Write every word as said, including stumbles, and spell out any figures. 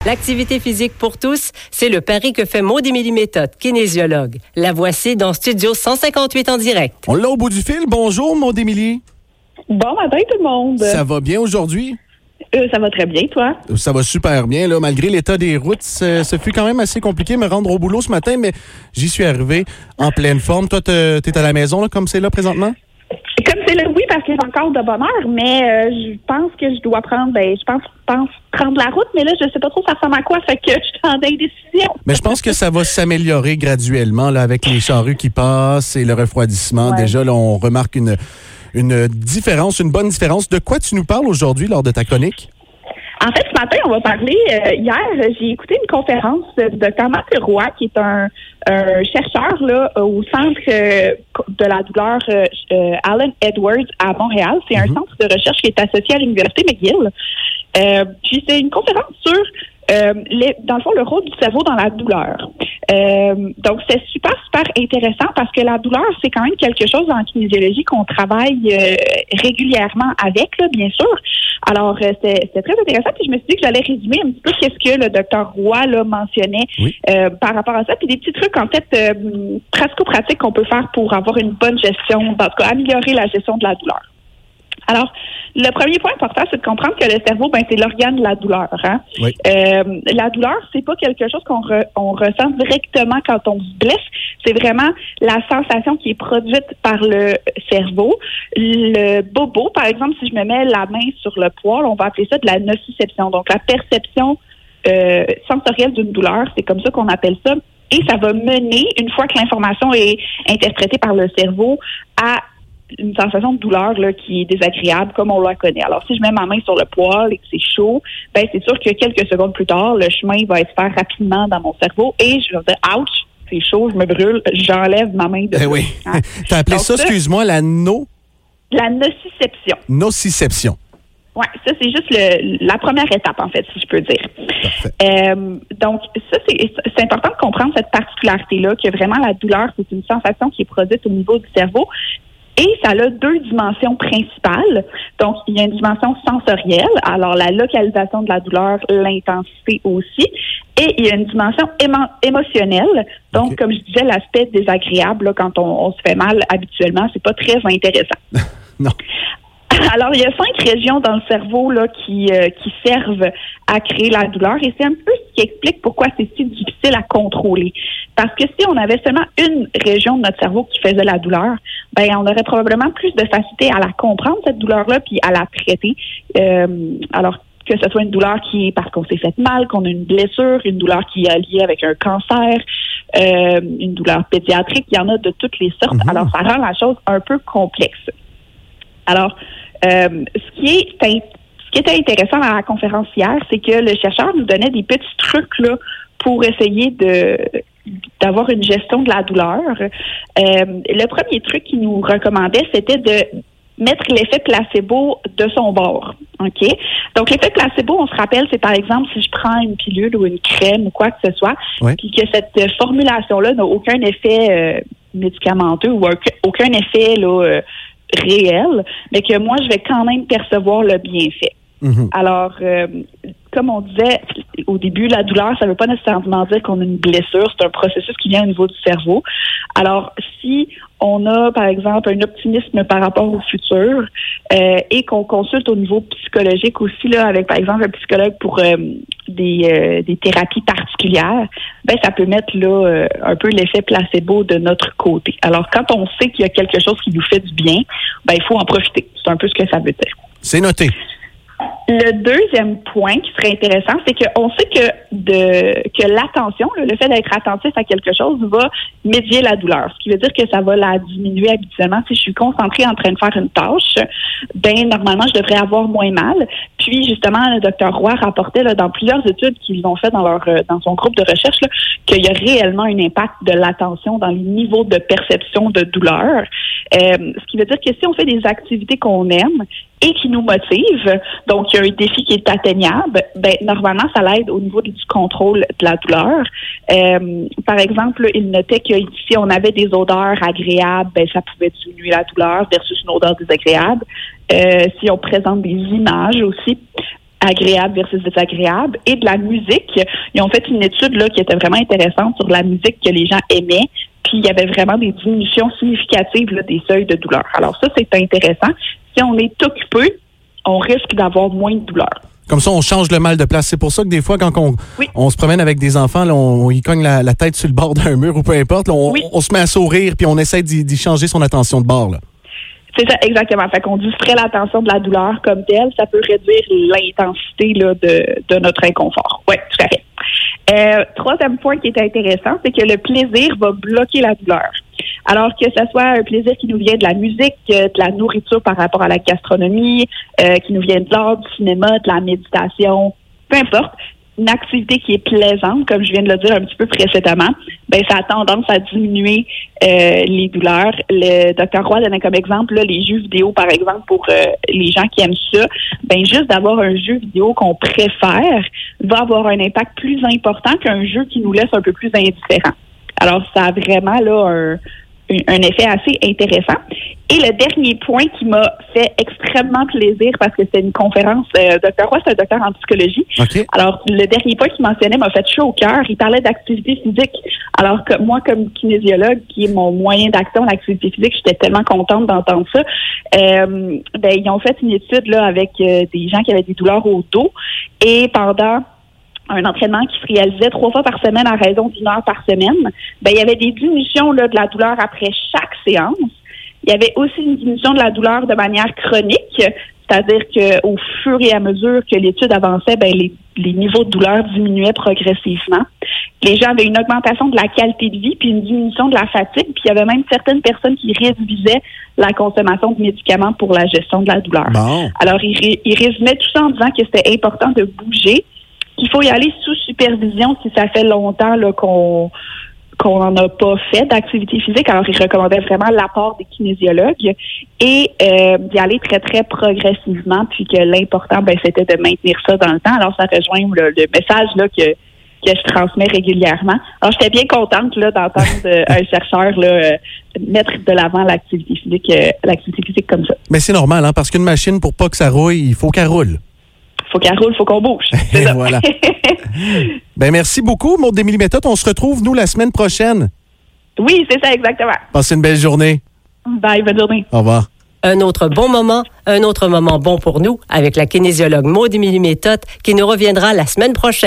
L'activité physique pour tous, c'est le pari que fait Maud-Émilie Méthode, kinésiologue. La voici dans Studio cent cinquante-huit en direct. On l'a au bout du fil. Bonjour, Maud-Émilie. Bon matin, tout le monde. Ça va bien aujourd'hui? Euh, ça va très bien, toi? Ça va super bien, là. Malgré l'état des routes, ce, ce fut quand même assez compliqué de me rendre au boulot ce matin, mais j'y suis arrivé en pleine forme. Toi, t'es à la maison, là, comme c'est là présentement? Comme c'est là, oui, parce qu'il est encore de bonne heure, mais euh, je pense que je dois prendre, ben, je pense, pense prendre la route, mais là, je sais pas trop ça ressemble à quoi, fait que je suis en indécision. Mais je pense que ça va s'améliorer graduellement, là, avec les charrues qui passent et le refroidissement. Ouais. Déjà, là, on remarque une, une différence, une bonne différence. De quoi tu nous parles aujourd'hui lors de ta chronique? En fait, ce matin, on va parler, euh, hier, j'ai écouté une conférence de Dr Mathieu Roy, qui est un, un chercheur là, au centre euh, de la douleur euh, euh, Allen Edwards à Montréal. C'est mm-hmm. un centre de recherche qui est associé à l'Université McGill. Euh, puis c'est une conférence sur, euh, les, dans le fond, le rôle du cerveau dans la douleur. Euh, donc, c'est super, super intéressant parce que la douleur, c'est quand même quelque chose en kinésiologie qu'on travaille euh, régulièrement avec, là, bien sûr. Alors, euh, c'est, c'est très intéressant. Puis je me suis dit que j'allais résumer un petit peu qu'est-ce que le docteur Roy là, mentionnait oui. euh, par rapport à ça. Puis des petits trucs, en fait, euh, pratico-pratiques qu'on peut faire pour avoir une bonne gestion, en tout cas, améliorer la gestion de la douleur. Alors, le premier point important, c'est de comprendre que le cerveau, ben, c'est l'organe de la douleur. Hein? Oui. Euh, la douleur, c'est pas quelque chose qu'on re, on ressent directement quand on se blesse. C'est vraiment la sensation qui est produite par le cerveau. Le bobo, par exemple, si je me mets la main sur le poil, on va appeler ça de la nociception. Donc, la perception euh, sensorielle d'une douleur, c'est comme ça qu'on appelle ça. Et ça va mener, une fois que l'information est interprétée par le cerveau, à une sensation de douleur là, qui est désagréable, comme on la connaît. Alors, si je mets ma main sur le poil et que c'est chaud, ben c'est sûr que quelques secondes plus tard, le chemin va être fait rapidement dans mon cerveau et je vais dire « ouch ». C'est chaud, je me brûle, j'enlève ma main de eh oui. Hein? T'as appelé Donc, ça, ça, excuse-moi, la no... La nociception. Nociception. Oui, ça, c'est juste le, la première étape, en fait, si je peux dire. Euh, donc, ça, c'est, c'est important de comprendre cette particularité-là, que vraiment la douleur, c'est une sensation qui est produite au niveau du cerveau. Et ça a deux dimensions principales. Donc, il y a une dimension sensorielle, alors la localisation de la douleur, l'intensité aussi. Et il y a une dimension émo- émotionnelle. Donc, okay. comme je disais, l'aspect désagréable, là, quand on, on se fait mal habituellement, c'est pas très intéressant. Non. Alors, il y a cinq régions dans le cerveau là qui euh, qui servent à créer la douleur et c'est un peu ce qui explique pourquoi c'est si difficile à contrôler. Parce que si on avait seulement une région de notre cerveau qui faisait la douleur, ben on aurait probablement plus de facilité à la comprendre, cette douleur-là, puis à la traiter. Euh, alors que ce soit une douleur qui est parce qu'on s'est fait mal, qu'on a une blessure, une douleur qui est liée avec un cancer, euh, une douleur pédiatrique, il y en a de toutes les sortes. Mm-hmm. Alors, ça rend la chose un peu complexe. Alors, euh, ce qui est ce qui était intéressant dans la conférence hier, c'est que le chercheur nous donnait des petits trucs là pour essayer de d'avoir une gestion de la douleur. Euh, le premier truc qu'il nous recommandait, c'était de mettre l'effet placebo de son bord. OK? Donc, l'effet placebo, on se rappelle, c'est par exemple si je prends une pilule ou une crème ou quoi que ce soit, oui. puis que cette formulation-là n'a aucun effet euh, médicamenteux ou aucun effet là, euh, réel, mais que moi, je vais quand même percevoir le bienfait. Mm-hmm. Alors, euh, comme on disait au début, la douleur, ça ne veut pas nécessairement dire qu'on a une blessure, c'est un processus qui vient au niveau du cerveau. Alors, si on a, par exemple, un optimisme par rapport au futur euh, et qu'on consulte au niveau psychologique aussi, là, avec, par exemple, un psychologue pour euh, des, euh, des thérapies particulières, ben ça peut mettre là euh, un peu l'effet placebo de notre côté. Alors, quand on sait qu'il y a quelque chose qui nous fait du bien, ben il faut en profiter. C'est un peu ce que ça veut dire. C'est noté. Le deuxième point qui serait intéressant, c'est qu'on sait que de que l'attention, le fait d'être attentif à quelque chose va médier la douleur. Ce qui veut dire que ça va la diminuer habituellement. Si je suis concentrée en train de faire une tâche, ben normalement, je devrais avoir moins mal. Puis, justement, le docteur Roy rapportait là, dans plusieurs études qu'ils ont fait dans leur dans son groupe de recherche là, qu'il y a réellement un impact de l'attention dans les niveaux de perception de douleur. Euh, ce qui veut dire que si on fait des activités qu'on aime et qui nous motivent, donc il y a un défi qui est atteignable, ben normalement, ça l'aide au niveau du contrôle de la douleur. Euh, par exemple, il notait que si on avait des odeurs agréables, ben ça pouvait diminuer la douleur versus une odeur désagréable. Euh, si on présente des images aussi, agréable versus désagréable, et de la musique. Ils ont fait une étude là qui était vraiment intéressante sur la musique que les gens aimaient, puis il y avait vraiment des diminutions significatives là, des seuils de douleur. Alors ça, c'est intéressant. Si on est occupé, on risque d'avoir moins de douleur. Comme ça, on change le mal de place. C'est pour ça que des fois, quand on, oui. on se promène avec des enfants, là, on, on y cogne la, la tête sur le bord d'un mur ou peu importe, là, on, oui. on se met à sourire puis on essaie d'y, d'y changer son attention de bord. Là. C'est ça, exactement. Fait qu'on distrait l'attention de la douleur comme telle. Ça peut réduire l'intensité là, de, de notre inconfort. Oui, tout à fait. Euh, troisième point qui est intéressant, c'est que le plaisir va bloquer la douleur. Alors que ce soit un plaisir qui nous vient de la musique, de la nourriture par rapport à la gastronomie, euh, qui nous vient de l'art, du cinéma, de la méditation, peu importe, une activité qui est plaisante, comme je viens de le dire un petit peu précédemment, ben ça a tendance à diminuer euh, les douleurs. Le docteur Roy donnait comme exemple là, les jeux vidéo, par exemple, pour euh, les gens qui aiment ça. Ben juste d'avoir un jeu vidéo qu'on préfère va avoir un impact plus important qu'un jeu qui nous laisse un peu plus indifférent. Alors, ça a vraiment là un, un effet assez intéressant. Et le dernier point qui m'a fait extrêmement plaisir, parce que c'était une conférence, euh, docteur Roy, c'est un docteur en psychologie. Okay. Alors, le dernier point qu'il mentionnait m'a fait chaud au cœur. Il parlait d'activité physique. Alors que moi, comme kinésiologue, qui est mon moyen d'action, l'activité physique, j'étais tellement contente d'entendre ça. Euh, ben, ils ont fait une étude là avec euh, des gens qui avaient des douleurs au dos. Et pendant un entraînement qui se réalisait trois fois par semaine à raison d'une heure par semaine, ben, il y avait des diminutions là, de la douleur après chaque séance. Il y avait aussi une diminution de la douleur de manière chronique, c'est-à-dire qu'au fur et à mesure que l'étude avançait, ben, les, les niveaux de douleur diminuaient progressivement. Les gens avaient une augmentation de la qualité de vie puis une diminution de la fatigue, puis il y avait même certaines personnes qui réduisaient la consommation de médicaments pour la gestion de la douleur. Bon. Alors, il, ré, il résumait tout ça en disant que c'était important de bouger, qu'il faut y aller sous supervision si ça fait longtemps là, qu'on qu'on n'en a pas fait d'activité physique. Alors, il recommandait vraiment l'apport des kinésiologues et euh, d'y aller très, très progressivement, puis que l'important, ben, c'était de maintenir ça dans le temps. Alors, ça rejoint le, le message là que que je transmets régulièrement. Alors, j'étais bien contente là d'entendre euh, un chercheur là euh, mettre de l'avant l'activité physique, euh, l'activité physique comme ça. Mais c'est normal, hein, parce qu'une machine, pour pas que ça rouille, il faut qu'elle roule. Faut qu'elle roule, faut qu'on bouge. Et voilà. Ben merci beaucoup, Maude Desmilly-Méthode. On se retrouve, nous, la semaine prochaine. Oui, c'est ça, exactement. Passez une belle journée. Bye, bonne journée. Au revoir. Un autre bon moment, un autre moment bon pour nous avec la kinésiologue Maude Desmilly-Méthode qui nous reviendra la semaine prochaine.